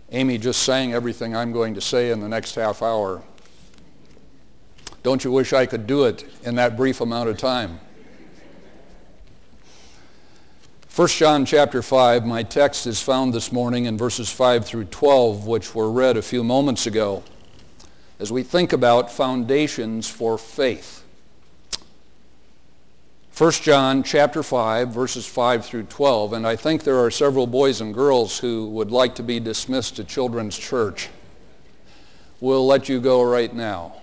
Amy just sang everything I'm going to say in the next half hour. Don't you wish I could do it in that brief amount of time? 1 John chapter 5, my text is found this morning in verses 5 through 12, which were read a few moments ago, as we think about foundations for faith. 1 John chapter 5, verses 5 through 12, and I think there are several boys and girls who would like to be dismissed to children's church. We'll let you go right now.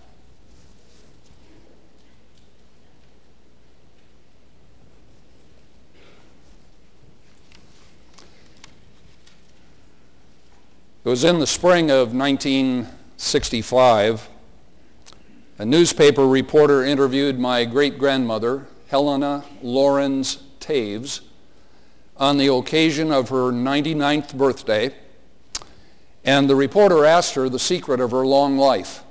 It was in the spring of 1965. A newspaper reporter interviewed my great-grandmother, Helena Lorenz Taves, on the occasion of her 99th birthday, and the reporter asked her the secret of her long life.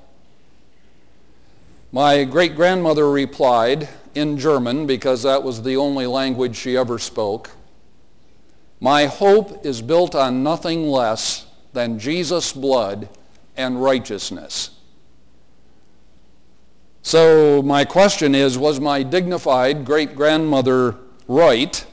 My great-grandmother replied in German, because that was the only language she ever spoke, "My hope is built on nothing less than Jesus' blood and righteousness." So my question is, was my dignified great-grandmother right?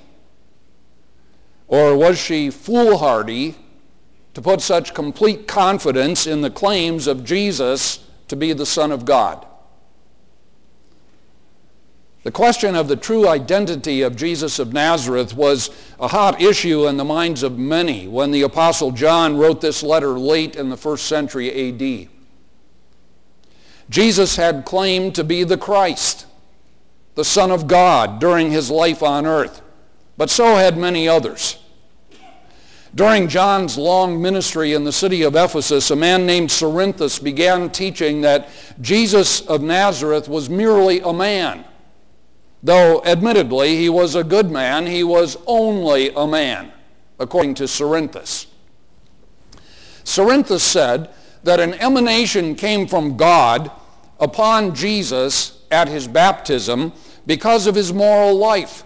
Or was she foolhardy to put such complete confidence in the claims of Jesus to be the Son of God? The question of the true identity of Jesus of Nazareth was a hot issue in the minds of many when the Apostle John wrote this letter late in the 1st century A.D. Jesus had claimed to be the Christ, the Son of God, during his life on earth, but so had many others. During John's long ministry in the city of Ephesus, a man named Cerinthus began teaching that Jesus of Nazareth was merely a man. Though admittedly he was a good man, he was only a man, according to Cerinthus. Cerinthus said that an emanation came from God upon Jesus at his baptism because of his moral life.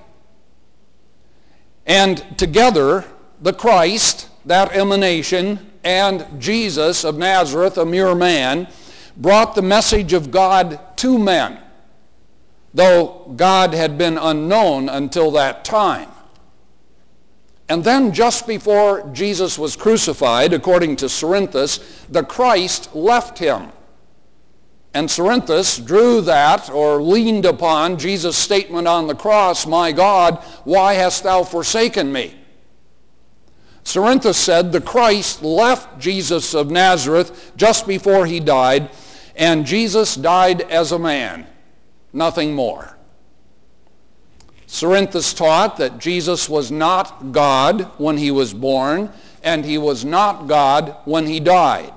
And together, the Christ, that emanation, and Jesus of Nazareth, a mere man, brought the message of God to men, though God had been unknown until that time. And then just before Jesus was crucified, according to Cerinthus, the Christ left him. And Cerinthus drew that, or leaned upon, Jesus' statement on the cross, "My God, why hast thou forsaken me?" Cerinthus said the Christ left Jesus of Nazareth just before he died, and Jesus died as a man, nothing more. Cerinthus taught that Jesus was not God when he was born, and he was not God when he died.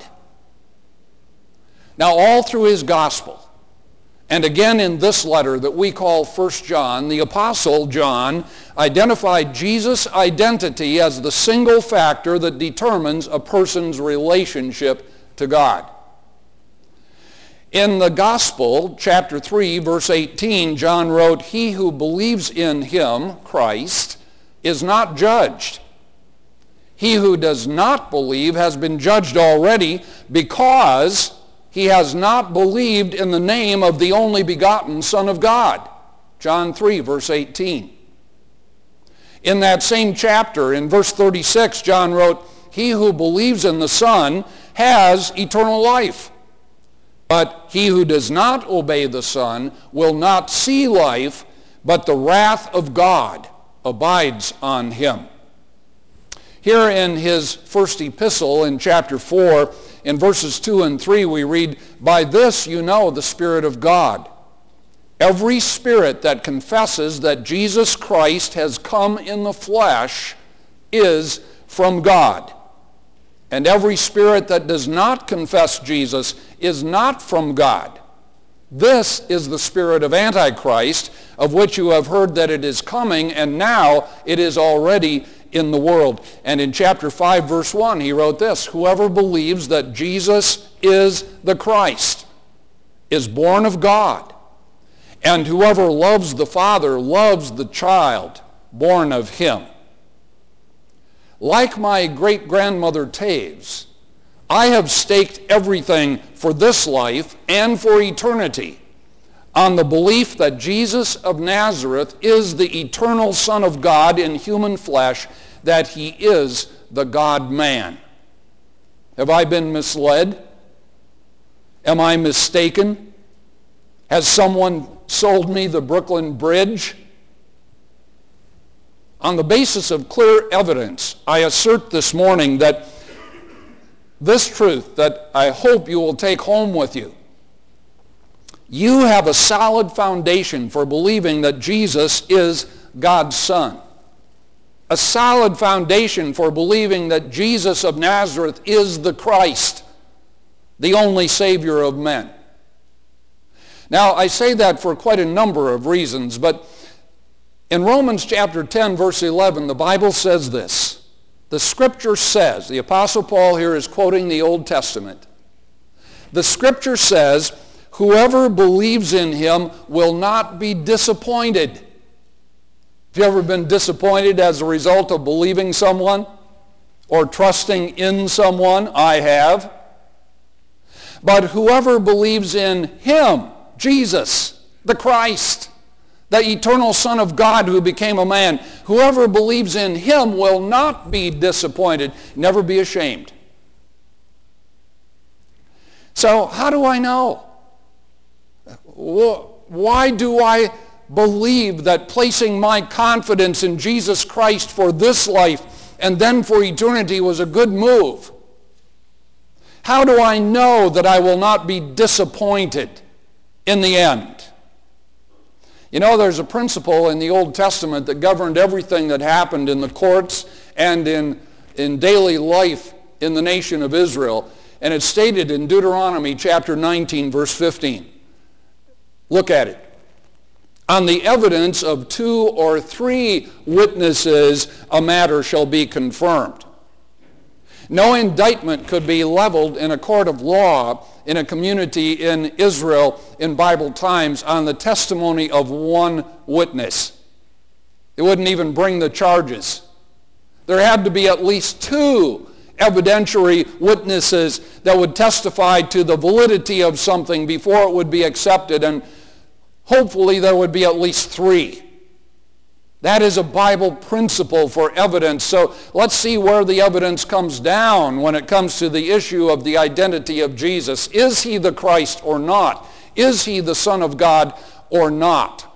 Now, all through his gospel, and again in this letter that we call 1 John, the Apostle John identified Jesus' identity as the single factor that determines a person's relationship to God. In the Gospel, chapter 3, verse 18, John wrote, "He who believes in him, Christ, is not judged. He who does not believe has been judged already because he has not believed in the name of the only begotten Son of God." John 3, verse 18. In that same chapter, in verse 36, John wrote, "He who believes in the Son has eternal life. But he who does not obey the Son will not see life, but the wrath of God abides on him." Here in his first epistle in chapter 4, in verses 2 and 3, we read, "By this you know the Spirit of God. Every spirit that confesses that Jesus Christ has come in the flesh is from God. And every spirit that does not confess Jesus is not from God. This is the spirit of Antichrist, of which you have heard that it is coming, and now it is already in the world." And in chapter 5, verse 1, he wrote this, "Whoever believes that Jesus is the Christ is born of God, and whoever loves the Father loves the child born of him." Like my great-grandmother Taves, I have staked everything for this life and for eternity on the belief that Jesus of Nazareth is the eternal Son of God in human flesh, that he is the God-man. Have I been misled? Am I mistaken? Has someone sold me the Brooklyn Bridge? On the basis of clear evidence, I assert this morning that this truth that I hope you will take home with you. You have a solid foundation for believing that Jesus is God's Son. A solid foundation for believing that Jesus of Nazareth is the Christ, the only Savior of men. Now, I say that for quite a number of reasons, but in Romans chapter 10, verse 11, the Bible says this. The Scripture says, the Apostle Paul here is quoting the Old Testament. The Scripture says, whoever believes in him will not be disappointed. Have you ever been disappointed as a result of believing someone or trusting in someone? I have. But whoever believes in him, Jesus, the Christ, the eternal Son of God who became a man, whoever believes in him will not be disappointed, never be ashamed. So how do I know? Why do I believe that placing my confidence in Jesus Christ for this life and then for eternity was a good move? How do I know that I will not be disappointed in the end? You know, there's a principle in the Old Testament that governed everything that happened in the courts and in daily life in the nation of Israel. And it's stated in Deuteronomy chapter 19, verse 15. Look at it. On the evidence of 2 or 3 witnesses, a matter shall be confirmed. No indictment could be leveled in a court of law in a community in Israel in Bible times on the testimony of one witness. It wouldn't even bring the charges. There had to be at least 2 evidentiary witnesses that would testify to the validity of something before it would be accepted, and hopefully there would be at least 3. That is a Bible principle for evidence. So let's see where the evidence comes down when it comes to the issue of the identity of Jesus. Is he the Christ or not? Is he the Son of God or not?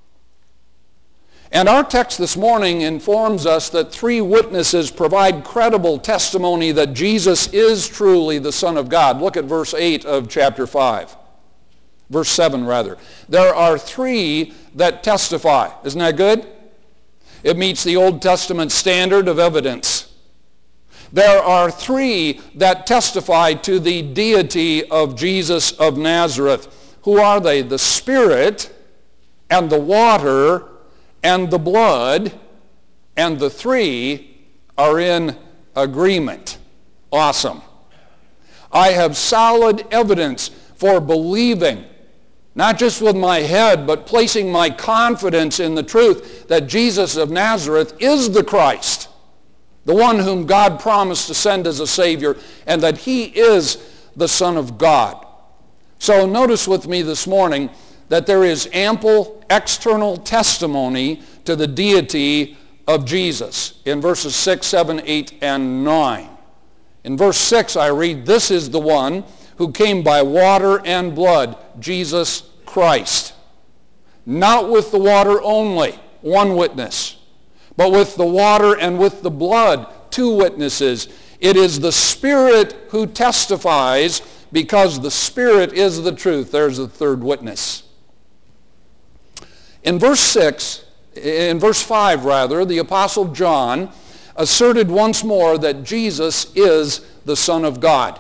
And our text this morning informs us that 3 witnesses provide credible testimony that Jesus is truly the Son of God. Look at verse 8 of chapter 5. Verse 7, rather. There are 3 that testify. Isn't that good? It meets the Old Testament standard of evidence. There are 3 that testify to the deity of Jesus of Nazareth. Who are they? The Spirit and the water and the blood, and the 3 are in agreement. Awesome. I have solid evidence for believing, not just with my head, but placing my confidence in the truth that Jesus of Nazareth is the Christ, the one whom God promised to send as a Savior, and that he is the Son of God. So notice with me this morning that there is ample external testimony to the deity of Jesus in verses 6, 7, 8, and 9. In verse 6 I read, "This is the one who came by water and blood, Jesus Christ. Not with the water only, one witness, but with the water and with the blood, 2 witnesses. It is the Spirit who testifies, because the Spirit is the truth." There's the 3rd witness. In verse 5, the Apostle John asserted once more that Jesus is the Son of God.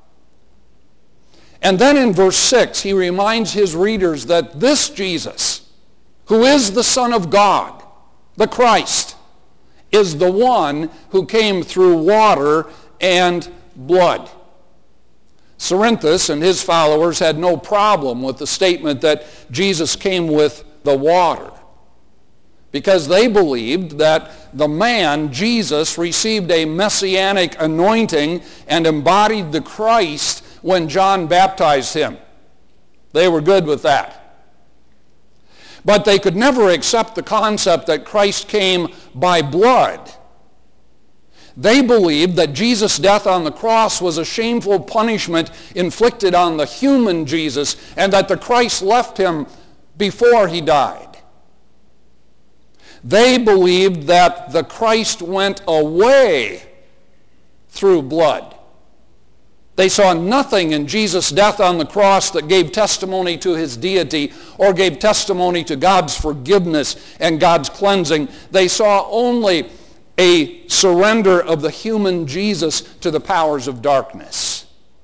And then in verse 6, he reminds his readers that this Jesus, who is the Son of God, the Christ, is the one who came through water and blood. Cerinthus and his followers had no problem with the statement that Jesus came with the water, because they believed that the man, Jesus, received a messianic anointing and embodied the Christ when John baptized him. They were good with that. But they could never accept the concept that Christ came by blood. They believed that Jesus' death on the cross was a shameful punishment inflicted on the human Jesus, and that the Christ left him before he died. They believed that the Christ went away through blood. They saw nothing in Jesus' death on the cross that gave testimony to his deity or gave testimony to God's forgiveness and God's cleansing. They saw only a surrender of the human Jesus to the powers of darkness.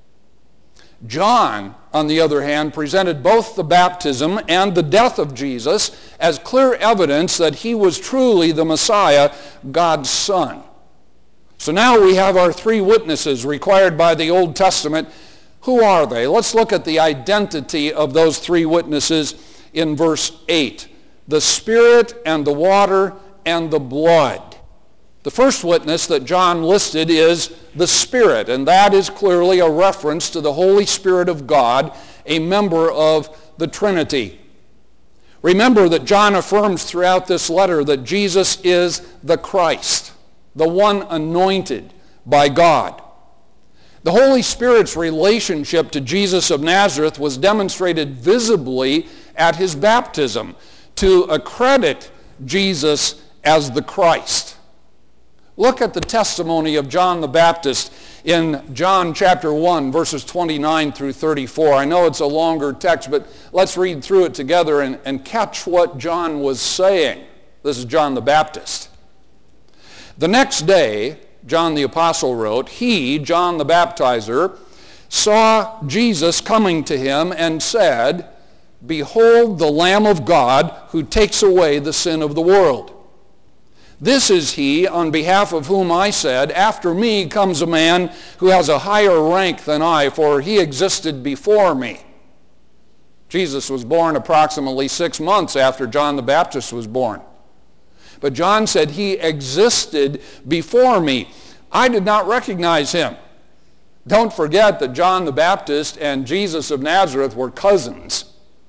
John, on the other hand, presented both the baptism and the death of Jesus as clear evidence that he was truly the Messiah, God's Son. So now we have our three witnesses required by the Old Testament. Who are they? Let's look at the identity of those three witnesses in verse 8. The Spirit and the water and the blood. The first witness that John listed is the Spirit, and that is clearly a reference to the Holy Spirit of God, a member of the Trinity. Remember that John affirms throughout this letter that Jesus is the Christ, the one anointed by God. The Holy Spirit's relationship to Jesus of Nazareth was demonstrated visibly at his baptism to accredit Jesus as the Christ. Look at the testimony of John the Baptist in John chapter 1, verses 29 through 34. I know it's a longer text, but let's read through it together and catch what John was saying. This is John the Baptist. The next day, John the Apostle wrote, he, John the Baptizer, saw Jesus coming to him and said, behold the Lamb of God who takes away the sin of the world. This is he on behalf of whom I said, after me comes a man who has a higher rank than I, for he existed before me. Jesus was born approximately 6 months after John the Baptist was born. But John said, he existed before me. I did not recognize him. Don't forget that John the Baptist and Jesus of Nazareth were cousins.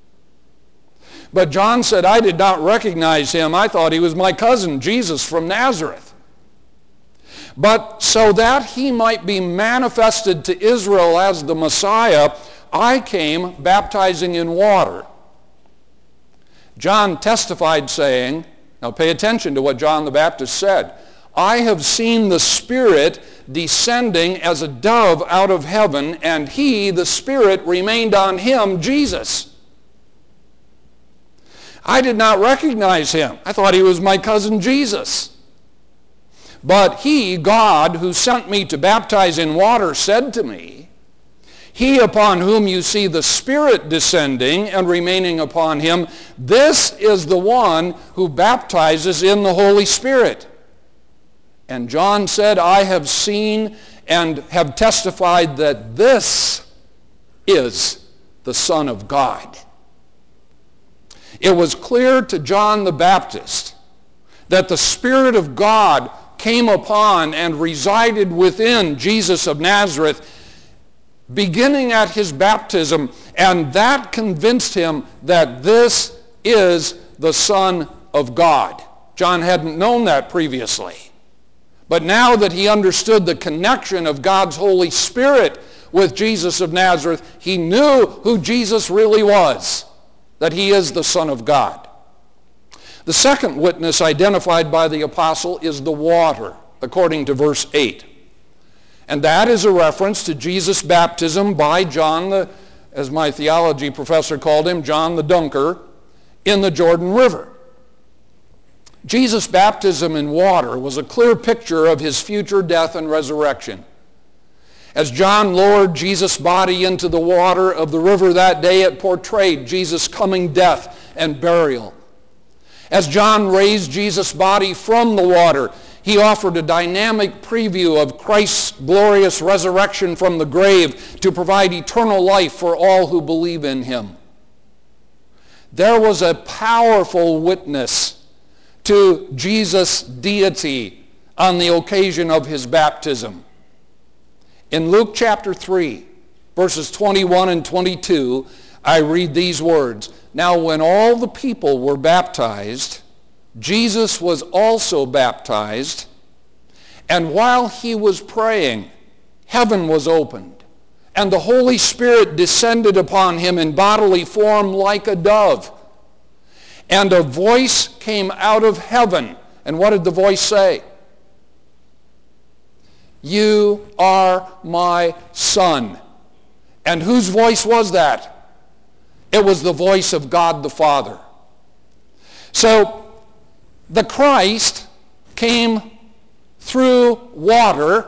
But John said, I did not recognize him. I thought he was my cousin, Jesus from Nazareth. But so that he might be manifested to Israel as the Messiah, I came baptizing in water. John testified saying, now pay attention to what John the Baptist said, I have seen the Spirit descending as a dove out of heaven, and he, the Spirit, remained on him, Jesus. I did not recognize him. I thought he was my cousin Jesus. But he, God, who sent me to baptize in water, said to me, he upon whom you see the Spirit descending and remaining upon him, this is the one who baptizes in the Holy Spirit. And John said, I have seen and have testified that this is the Son of God. It was clear to John the Baptist that the Spirit of God came upon and resided within Jesus of Nazareth beginning at his baptism, and that convinced him that this is the Son of God. John hadn't known that previously. But now that he understood the connection of God's Holy Spirit with Jesus of Nazareth, he knew who Jesus really was, that he is the Son of God. The second witness identified by the apostle is the water, according to verse 8. And that is a reference to Jesus' baptism by John, as my theology professor called him, John the Dunker, in the Jordan River. Jesus' baptism in water was a clear picture of his future death and resurrection. As John lowered Jesus' body into the water of the river that day, it portrayed Jesus' coming death and burial. As John raised Jesus' body from the water, he offered a dynamic preview of Christ's glorious resurrection from the grave to provide eternal life for all who believe in him. There was a powerful witness to Jesus' deity on the occasion of his baptism. In Luke chapter 3, verses 21 and 22, I read these words. Now when all the people were baptized, Jesus was also baptized, and while he was praying, heaven was opened, and the Holy Spirit descended upon him in bodily form like a dove. And a voice came out of heaven. And what did the voice say? You are my Son. And whose voice was that? It was the voice of God the Father. So the Christ came through water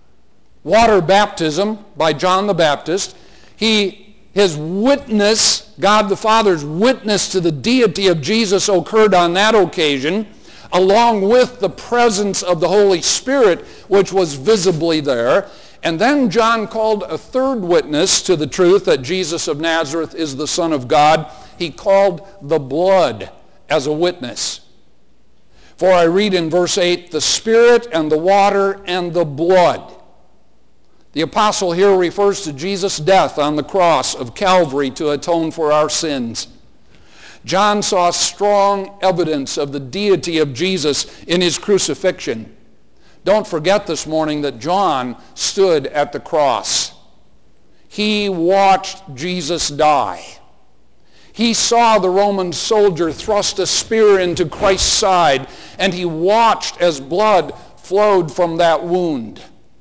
baptism by John the Baptist. His witness, God the Father's witness to the deity of Jesus occurred on that occasion, along with the presence of the Holy Spirit, which was visibly there. And then John called a third witness to the truth that Jesus of Nazareth is the Son of God. He called the blood as a witness. For I read in verse 8, the Spirit and the water and the blood. The apostle here refers to Jesus' death on the cross of Calvary to atone for our sins. John saw strong evidence of the deity of Jesus in his crucifixion. Don't forget this morning that John stood at the cross. He watched Jesus die. He saw the Roman soldier thrust a spear into Christ's side, and he watched as blood flowed from that wound.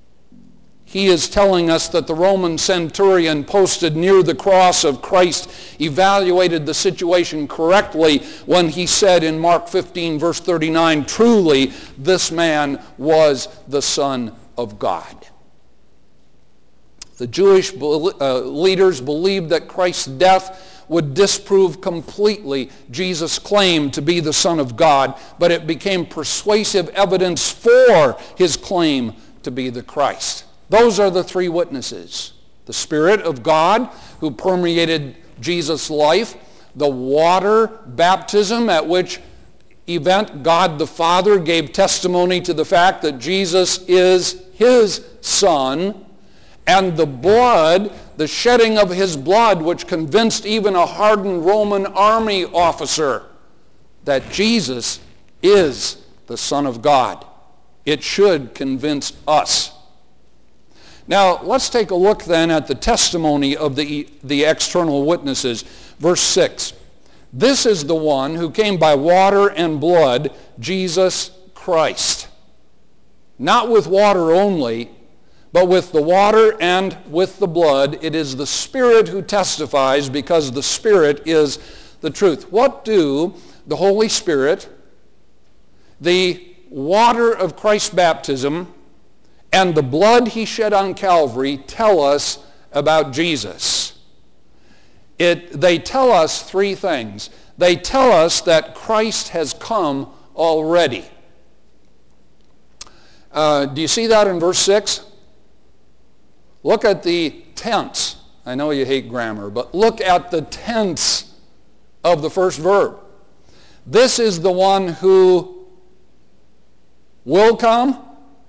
He is telling us that the Roman centurion posted near the cross of Christ evaluated the situation correctly when he said in Mark 15, verse 39, truly this man was the Son of God. The Jewish leaders believed that Christ's death would disprove completely Jesus' claim to be the Son of God, but it became persuasive evidence for his claim to be the Christ. Those are the three witnesses. The Spirit of God who permeated Jesus' life, the water baptism at which event God the Father gave testimony to the fact that Jesus is his Son, and the blood, the shedding of his blood, which convinced even a hardened Roman army officer that Jesus is the Son of God. It should convince us. Now, let's take a look then at the testimony of the external witnesses. Verse 6. This is the one who came by water and blood, Jesus Christ. Not with water only, but with the water and with the blood. It is the Spirit who testifies, because the Spirit is the truth. What do the Holy Spirit, the water of Christ's baptism, and the blood he shed on Calvary tell us about Jesus? They tell us three things. They tell us that Christ has come already. Do you see that in verse 6? Look at the tense. I know you hate grammar, but look at the tense of the first verb. This is the one who will come?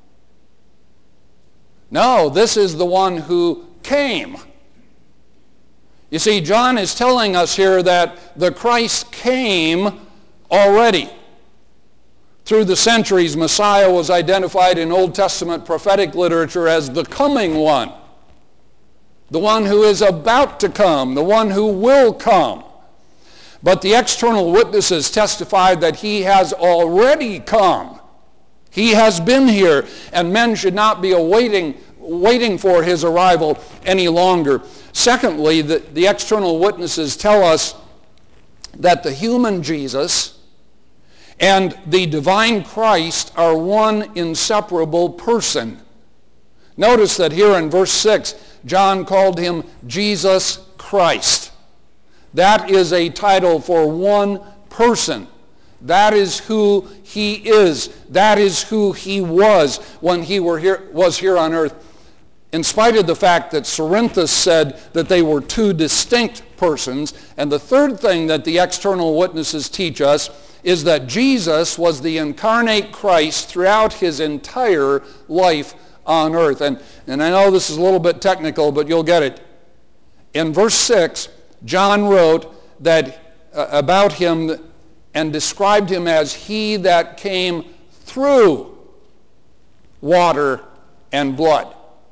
No, this is the one who came. You see, John is telling us here that the Christ came already. Through the centuries, Messiah was identified in Old Testament prophetic literature as the coming one, the one who is about to come, the one who will come. But the external witnesses testified that he has already come. He has been here, and men should not be waiting for his arrival any longer. Secondly, the external witnesses tell us that the human Jesus and the divine Christ are one inseparable person. Notice that here in verse 6, John called him Jesus Christ. That is a title for one person. That is who he is. That is who he was when he was here on earth. In spite of the fact that Cerinthus said that they were two distinct persons. And the third thing that the external witnesses teach us is that Jesus was the incarnate Christ throughout his entire life on earth. And I know this is a little bit technical, but you'll get it. In verse 6, John wrote that about him and described him as he that came through water and blood.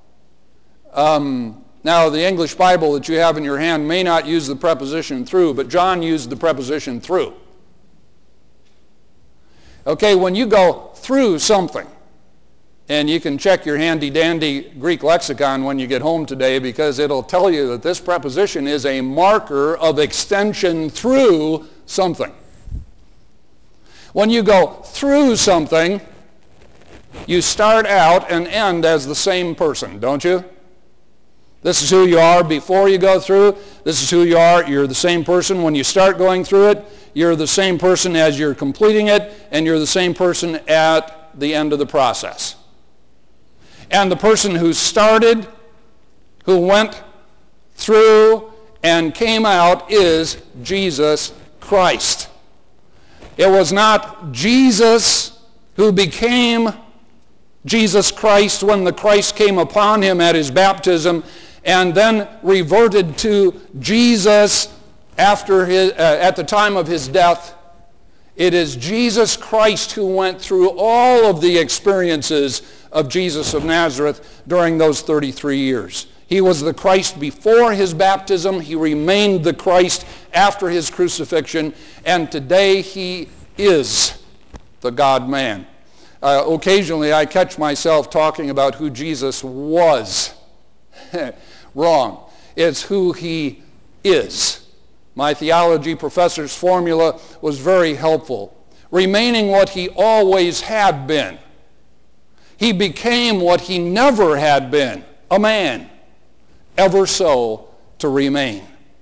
Now, the English Bible that you have in your hand may not use the preposition through, but John used the preposition through. Okay, when you go through something, and you can check your handy-dandy Greek lexicon when you get home today, because it'll tell you that this preposition is a marker of extension through something. When you go through something, you start out and end as the same person, don't you? This is who you are before you go through. This is who you are. You're the same person when you start going through it. You're the same person as you're completing it, and you're the same person at the end of the process. And the person who started, who went through and came out is Jesus Christ. It was not Jesus who became Jesus Christ when the Christ came upon him at his baptism and then reverted to Jesus at the time of his death. It is Jesus Christ who went through all of the experiences of Jesus of Nazareth during those 33 years. He was the Christ before his baptism. He remained the Christ after his crucifixion. And today he is the God-man. Occasionally I catch myself talking about who Jesus was. Wrong. It's who he is. My theology professor's formula was very helpful. Remaining what he always had been. He became what he never had been, a man, ever so to remain.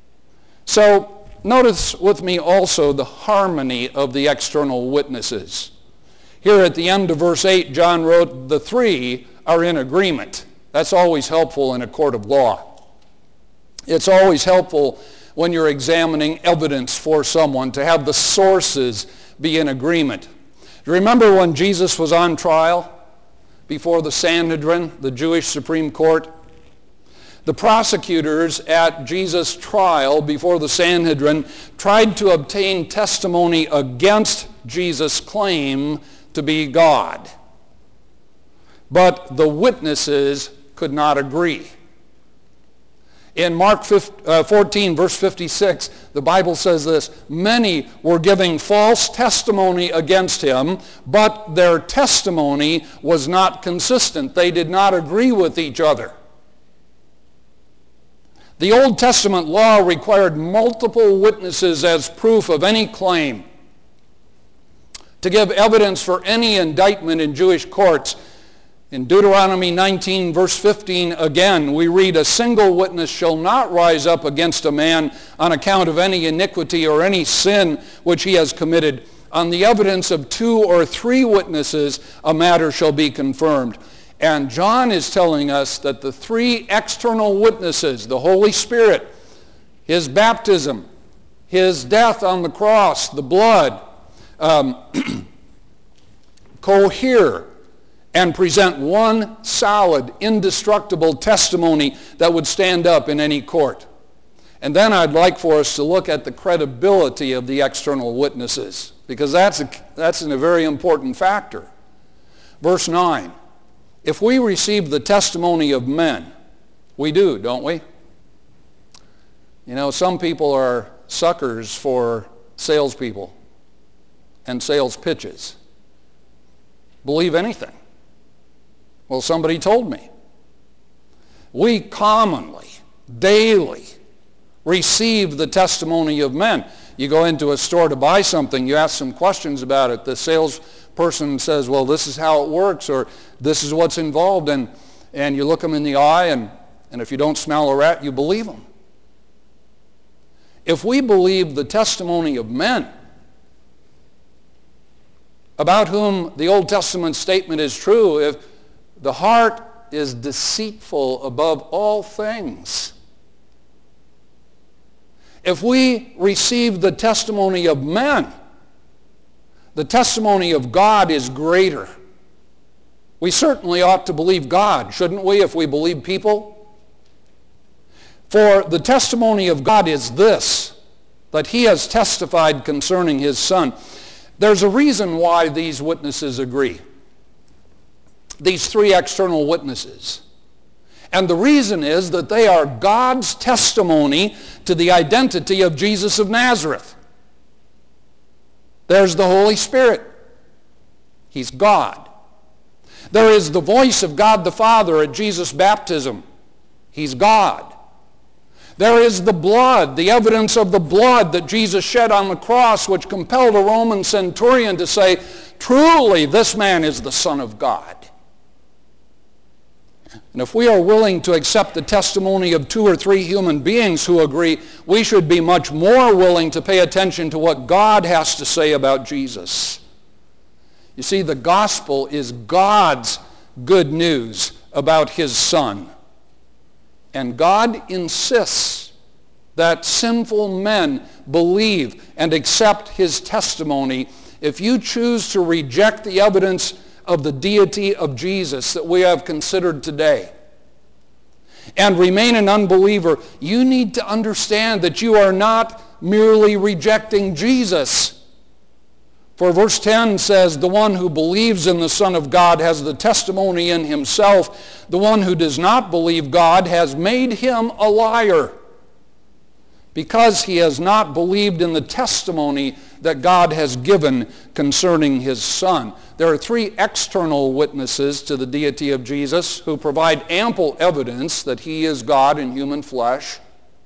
So notice with me also the harmony of the external witnesses. Here at the end of verse 8, John wrote, the three are in agreement. That's always helpful in a court of law. It's always helpful when you're examining evidence for someone to have the sources be in agreement. Remember when Jesus was on trial before the Sanhedrin, the Jewish Supreme Court? The prosecutors at Jesus' trial before the Sanhedrin tried to obtain testimony against Jesus' claim to be God. But the witnesses could not agree. In Mark 14, verse 56, the Bible says this, many were giving false testimony against him, but their testimony was not consistent. They did not agree with each other. The Old Testament law required multiple witnesses as proof of any claim. To give evidence for any indictment in Jewish courts, in Deuteronomy 19, verse 15, again, we read, a single witness shall not rise up against a man on account of any iniquity or any sin which he has committed. On the evidence of 2 or 3 witnesses, a matter shall be confirmed. And John is telling us that the 3 external witnesses, the Holy Spirit, his baptism, his death on the cross, the blood, cohere and present one solid, indestructible testimony that would stand up in any court. And then I'd like for us to look at the credibility of the external witnesses, because that's a very important factor. Verse 9, if we receive the testimony of men, we do, don't we? You know, some people are suckers for salespeople and sales pitches. Believe anything. Well, somebody told me. We commonly, daily, receive the testimony of men. You go into a store to buy something, you ask some questions about it. The salesperson says, well, this is how it works, or this is what's involved, and you look them in the eye, and if you don't smell a rat, you believe them. If we believe the testimony of men, about whom the Old Testament statement is true, if the heart is deceitful above all things. If we receive the testimony of men, The testimony of God is greater. We certainly ought to believe God, shouldn't we, if we believe people? For the testimony of God is this, that he has testified concerning his Son. There's a reason why these witnesses agree. These three external witnesses. And the reason is that they are God's testimony to the identity of Jesus of Nazareth. There's the Holy Spirit. He's God. There is the voice of God the Father at Jesus' baptism. He's God. There is the blood, the evidence of the blood that Jesus shed on the cross, which compelled a Roman centurion to say, truly, this man is the Son of God. And if we are willing to accept the testimony of 2 or 3 human beings who agree, we should be much more willing to pay attention to what God has to say about Jesus. You see, the gospel is God's good news about his Son. And God insists that sinful men believe and accept his testimony. If you choose to reject the evidence of the deity of Jesus that we have considered today and remain an unbeliever, you need to understand that you are not merely rejecting Jesus. For verse 10 says, the one who believes in the Son of God has the testimony in himself. The one who does not believe God has made him a liar, because he has not believed in the testimony that God has given concerning his Son. There are 3 external witnesses to the deity of Jesus who provide ample evidence that he is God in human flesh.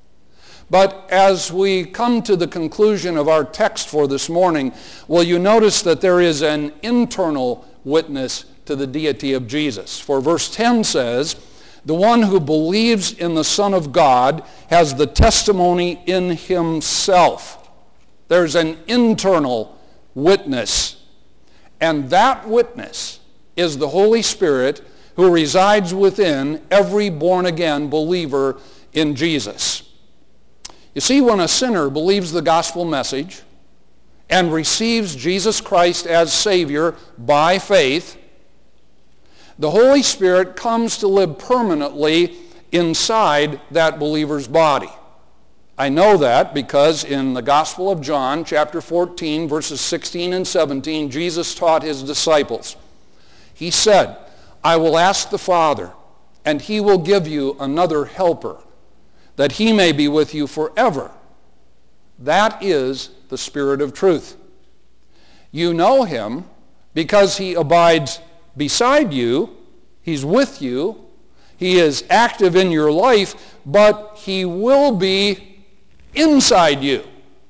But as we come to the conclusion of our text for this morning, will you notice that there is an internal witness to the deity of Jesus? For verse 10 says, the one who believes in the Son of God has the testimony in himself. There's an internal witness. And that witness is the Holy Spirit who resides within every born-again believer in Jesus. You see, when a sinner believes the gospel message and receives Jesus Christ as Savior by faith, the Holy Spirit comes to live permanently inside that believer's body. I know that because in the Gospel of John, chapter 14, verses 16 and 17, Jesus taught his disciples. He said, I will ask the Father, and he will give you another helper, that he may be with you forever. That is the Spirit of truth. You know him because he abides beside you, he's with you, he is active in your life, but he will be inside you.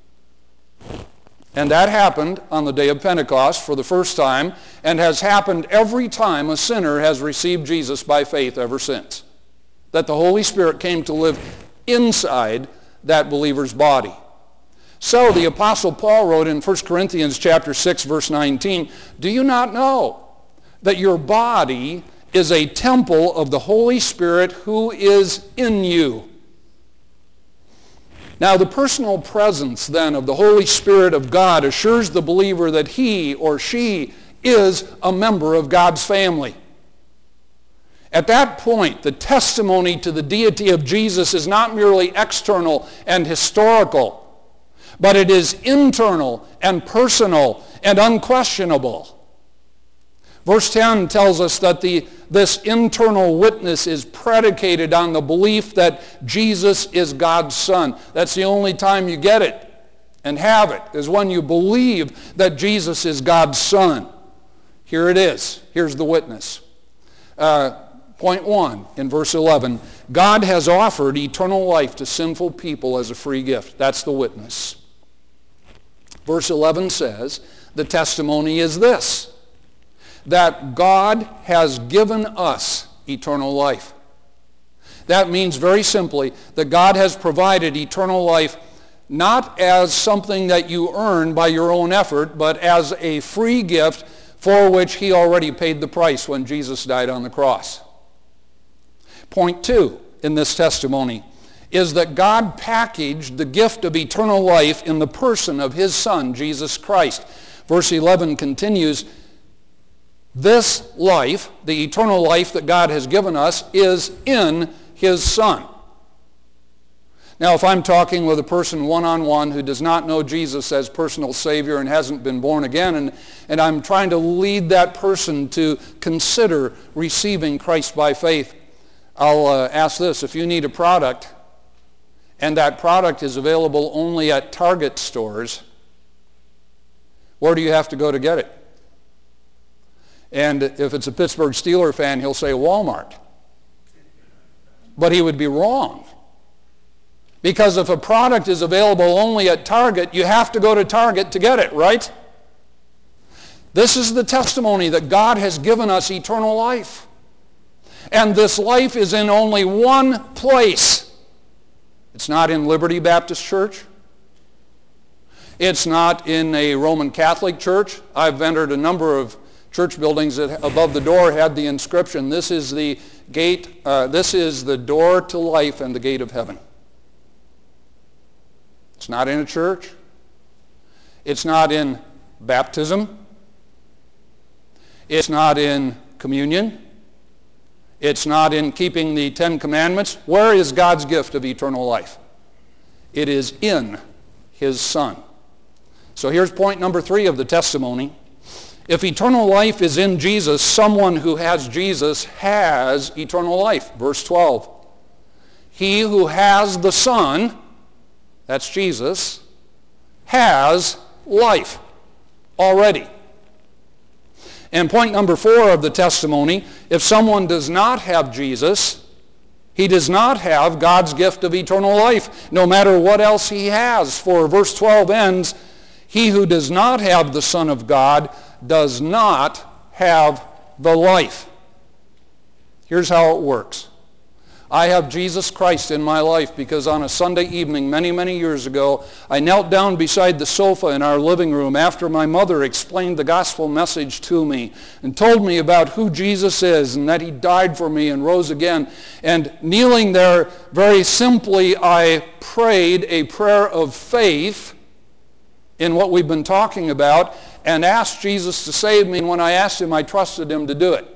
And that happened on the day of Pentecost for the first time, and has happened every time a sinner has received Jesus by faith ever since. That the Holy Spirit came to live inside that believer's body. So the Apostle Paul wrote in 1 Corinthians chapter 6, verse 19, do you not know that your body is a temple of the Holy Spirit who is in you? Now the personal presence then of the Holy Spirit of God assures the believer that he or she is a member of God's family. At that point, the testimony to the deity of Jesus is not merely external and historical, but it is internal and personal and unquestionable. Verse 10 tells us that this internal witness is predicated on the belief that Jesus is God's Son. That's the only time you get it and have it, is when you believe that Jesus is God's Son. Here it is. Here's the witness. Point 1 in verse 11. God has offered eternal life to sinful people as a free gift. That's the witness. Verse 11 says, the testimony is this, that God has given us eternal life. That means very simply that God has provided eternal life not as something that you earn by your own effort, but as a free gift for which he already paid the price when Jesus died on the cross. Point 2 in this testimony is that God packaged the gift of eternal life in the person of his Son, Jesus Christ. Verse 11 continues, this life, the eternal life that God has given us, is in his Son. Now, if I'm talking with a person one-on-one who does not know Jesus as personal Savior and hasn't been born again, and I'm trying to lead that person to consider receiving Christ by faith, I'll ask this: if you need a product and that product is available only at Target stores, where do you have to go to get it? And if it's a Pittsburgh Steelers fan, he'll say Walmart. But he would be wrong. Because if a product is available only at Target, you have to go to Target to get it, right? This is the testimony that God has given us eternal life. And this life is in only one place. It's not in Liberty Baptist Church. It's not in a Roman Catholic church. I've entered a number of church buildings that above the door had the inscription, this is the gate, this is the door to life and the gate of heaven. It's not in a church. It's not in baptism. It's not in communion. It's not in keeping the Ten Commandments. Where is God's gift of eternal life? It is in his Son. So here's point number 3 of the testimony. If eternal life is in Jesus, someone who has Jesus has eternal life. Verse 12. He who has the Son, that's Jesus, has life already. And point number 4 of the testimony, if someone does not have Jesus, he does not have God's gift of eternal life, no matter what else he has. For verse 12 ends, he who does not have the Son of God does not have the life. Here's how it works. I have Jesus Christ in my life because on a Sunday evening many, many years ago, I knelt down beside the sofa in our living room after my mother explained the gospel message to me and told me about who Jesus is and that he died for me and rose again. And kneeling there, very simply, I prayed a prayer of faith in what we've been talking about and asked Jesus to save me. And when I asked him, I trusted him to do it.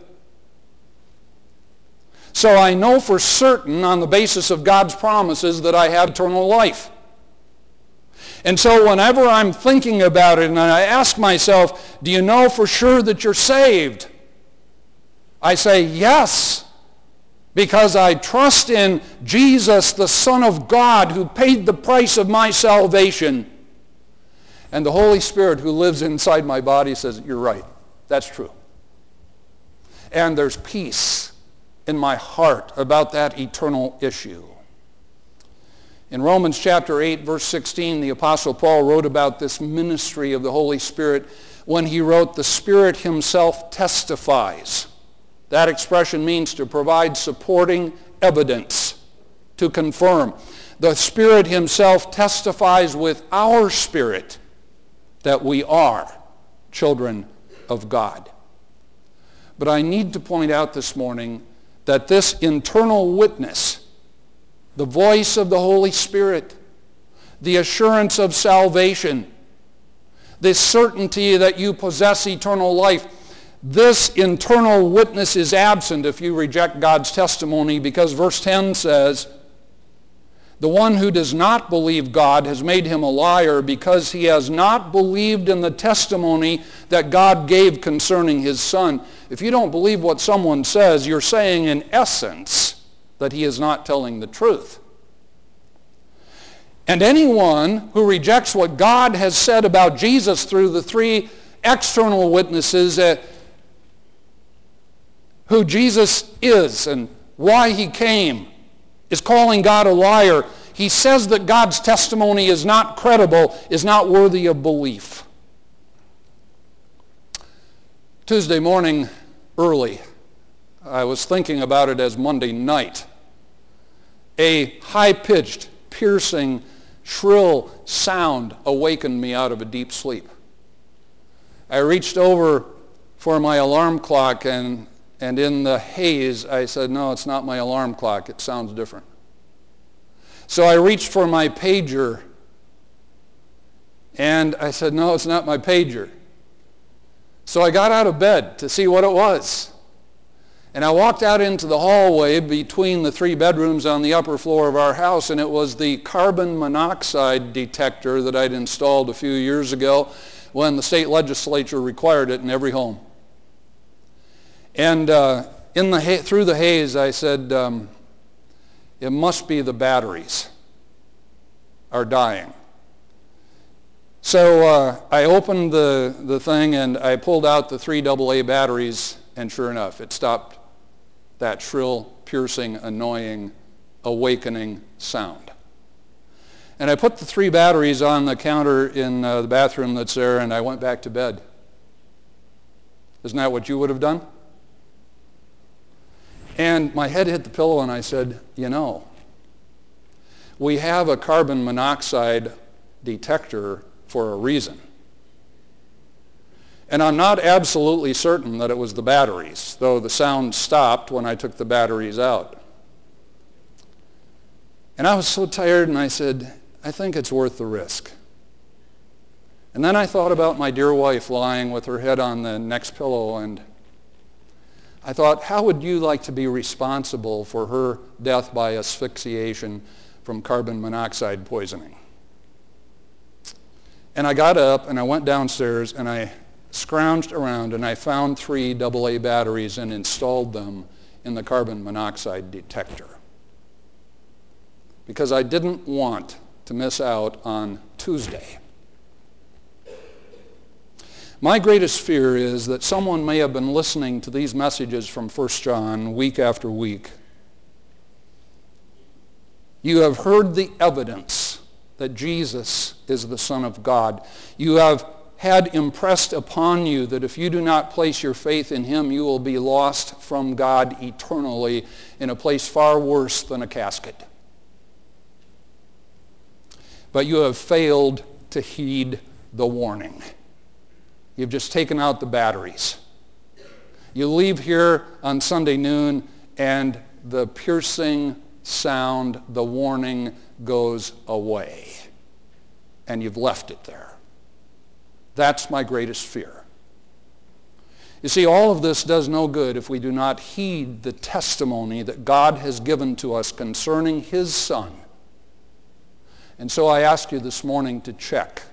So I know for certain on the basis of God's promises that I have eternal life. And so whenever I'm thinking about it and I ask myself, do you know for sure that you're saved? I say yes, because I trust in Jesus, the Son of God, who paid the price of my salvation. And the Holy Spirit who lives inside my body says, you're right, that's true. And there's peace in my heart about that eternal issue. In Romans chapter 8, verse 16, the Apostle Paul wrote about this ministry of the Holy Spirit when he wrote, the Spirit himself testifies. That expression means to provide supporting evidence, to confirm. The Spirit himself testifies with our spirit that we are children of God. But I need to point out this morning that this internal witness, the voice of the Holy Spirit, the assurance of salvation, the certainty that you possess eternal life, this internal witness is absent if you reject God's testimony, because verse 10 says, the one who does not believe God has made him a liar because he has not believed in the testimony that God gave concerning his Son. If you don't believe what someone says, you're saying in essence that he is not telling the truth. And anyone who rejects what God has said about Jesus through the 3 external witnesses, who Jesus is and why he came, is calling God a liar. He says that God's testimony is not credible, is not worthy of belief. Tuesday morning, early, I was thinking about it as Monday night. A high-pitched, piercing, shrill sound awakened me out of a deep sleep. I reached over for my alarm clock, and in the haze, I said, no, it's not my alarm clock. It sounds different. So I reached for my pager, and I said, no, it's not my pager. So I got out of bed to see what it was. And I walked out into the hallway between the 3 bedrooms on the upper floor of our house, and it was the carbon monoxide detector that I'd installed a few years ago when the state legislature required it in every home. And through the haze, I said, it must be the batteries are dying. So I opened the thing and I pulled out the 3 AA batteries, and sure enough, it stopped that shrill, piercing, annoying, awakening sound. And I put the 3 batteries on the counter in the bathroom that's there, and I went back to bed. Isn't that what you would have done? And my head hit the pillow and I said, you know, we have a carbon monoxide detector for a reason. And I'm not absolutely certain that it was the batteries, though the sound stopped when I took the batteries out. And I was so tired, and I said, I think it's worth the risk. And then I thought about my dear wife lying with her head on the next pillow, and I thought, how would you like to be responsible for her death by asphyxiation from carbon monoxide poisoning? And I got up and I went downstairs and I scrounged around and I found 3 AA batteries and installed them in the carbon monoxide detector, because I didn't want to miss out on Tuesday. My greatest fear is that someone may have been listening to these messages from 1 John week after week. You have heard the evidence that Jesus is the Son of God. You have had impressed upon you that if you do not place your faith in him, you will be lost from God eternally in a place far worse than a casket. But you have failed to heed the warning. You've just taken out the batteries. You leave here on Sunday noon and the piercing sound, the warning goes away. And you've left it there. That's my greatest fear. You see, all of this does no good if we do not heed the testimony that God has given to us concerning his Son. And so I ask you this morning to check.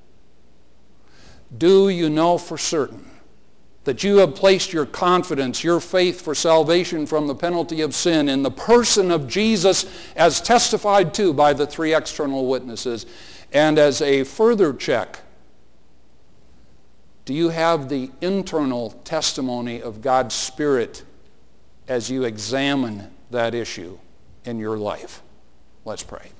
Do you know for certain that you have placed your confidence, your faith for salvation from the penalty of sin in the person of Jesus, as testified to by the 3 external witnesses? And as a further check, do you have the internal testimony of God's Spirit as you examine that issue in your life? Let's pray.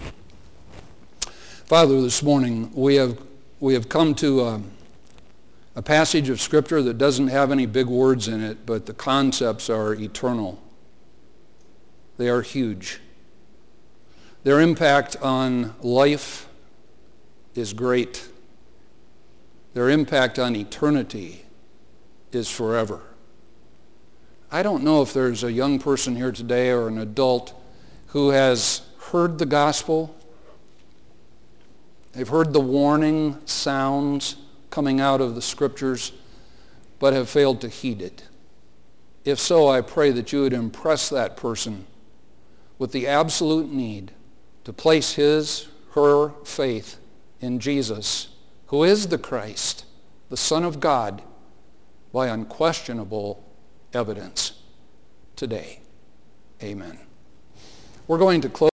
Father, this morning we have come to a passage of Scripture that doesn't have any big words in it, but the concepts are eternal. They are huge. Their impact on life is great. Their impact on eternity is forever. I don't know if there's a young person here today or an adult who has heard the gospel. They've heard the warning sounds coming out of the Scriptures, but have failed to heed it. If so, I pray that you would impress that person with the absolute need to place his, her faith in Jesus, who is the Christ, the Son of God, by unquestionable evidence today. Amen. We're going to close.